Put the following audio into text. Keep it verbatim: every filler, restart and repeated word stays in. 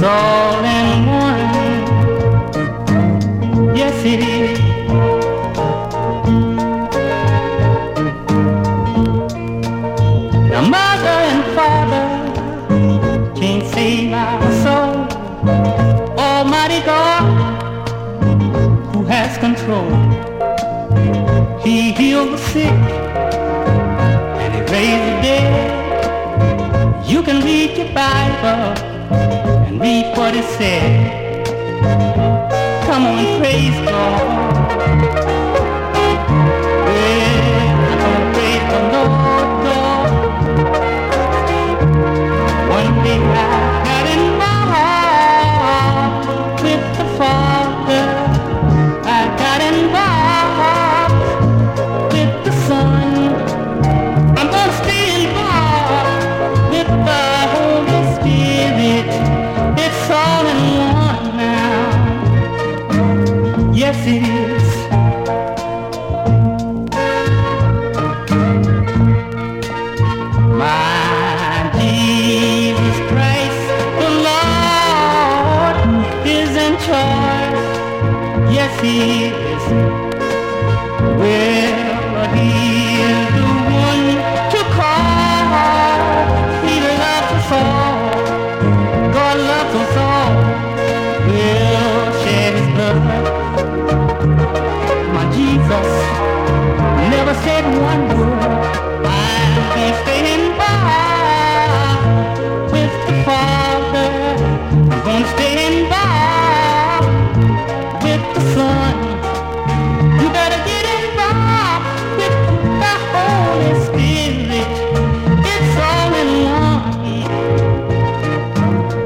all in one. Yes, it is. Now, mother and father can't save our soul. Almighty God, who has control, He heals the sick and He raises the dead. You can read your Bible and read what it said. Come on, praise God. Well, I'm gonna praise the Lord God. One day I got involved with the Father. I got involved with the Son. I'm gonna stay involved with the Holy Spirit. It's all in one now. Yes, it is. My Jesus Christ, the Lord, is in charge. Yes, He is. Well, He is the one to call. He loves us all. God loves us all. Will shed His blood. My Jesus never said one word. I'll be faithful.